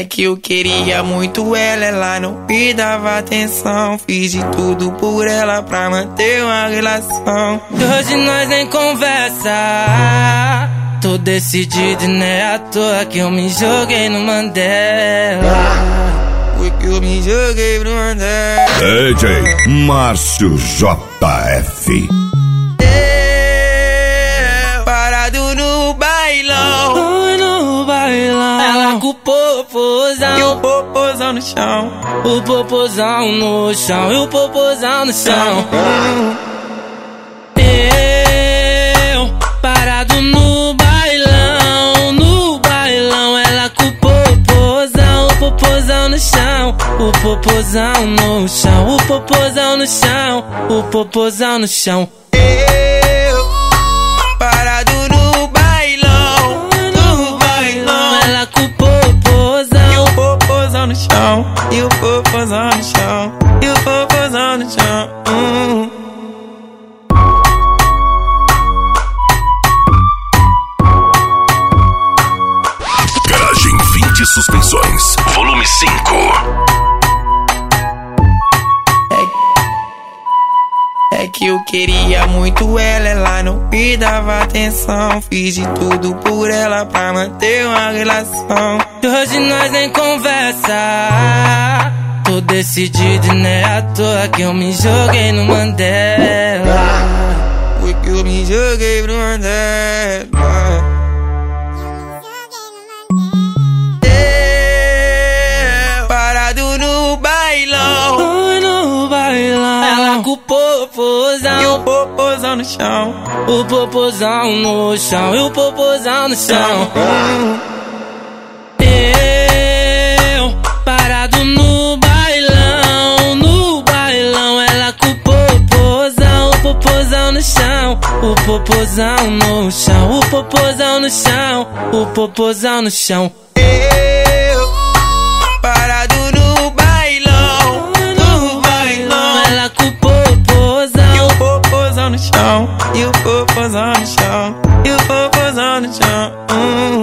É que eu queria muito ela não me dava atenção. Fiz de tudo por ela pra manter uma relação. E hoje nós nem conversa. Tô decidido e não é à toa que eu me joguei no Mandela. Foi que eu me joguei no Mandela. DJ Márcio JF. Parado no bailão. No bailão. Ela com o popozão. E o popozão no chão. O popozão no chão. E o popozão no chão. Eu parado no bailão. No bailão. Ela com o popozão. O popozão no chão. O popozão no chão. O popozão no chão. O popozão no chão. Parado no bailão. No bailão. Ela com o popozão. E o popozão no chão. E o popozão no chão. E o popozão no chão. Garagem 20 Suspensões, volume 5. É que eu queria muito ela não me dava atenção. Fiz de tudo por ela pra manter uma relação. E hoje nós nem conversa. Tô decidido e não é à toa que eu me joguei no Mandela. Foi que eu me joguei no Mandela. Parado no bailão. No bailão. Ela com o popozão. E o popozão no chão. O popozão no chão. E o popozão no chão. Eu parado no bailão. No bailão. Ela com o popozão. O popozão no chão. O popozão no chão. O popozão no chão. O popozão no chão. Parado no bailão. No bailão. Ela com o popozão. E o popozão no chão. E o popozão no chão. E o popozão no chão.